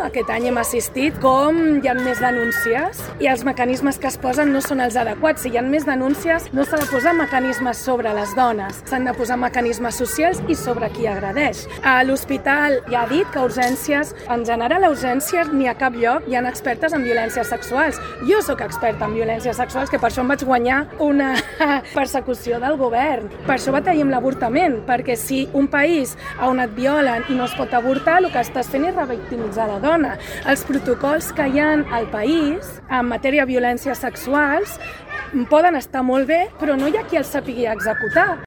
Aquest any hem assistit com hi ha més denúncies i els mecanismes que es posen no són els adequats. Si hi ha més denúncies, no s'ha de posar mecanismes sobre les dones, s'han de posar mecanismes socials i sobre qui agredeix. L'hospital ja ha dit que urgències, en general a urgències ni a cap lloc hi ha expertes en violències sexuals. Jo sóc experta en violències sexuals, que per això em vaig guanyar una persecució del govern. Per això batallem l'avortament, perquè si un país on et violen i no es pot avortar, el que estàs fent és revictimitzar la dona. Els protocols que hi ha al país en matèria de violències sexuals poden estar molt bé, però no hi ha qui els sàpigui executar.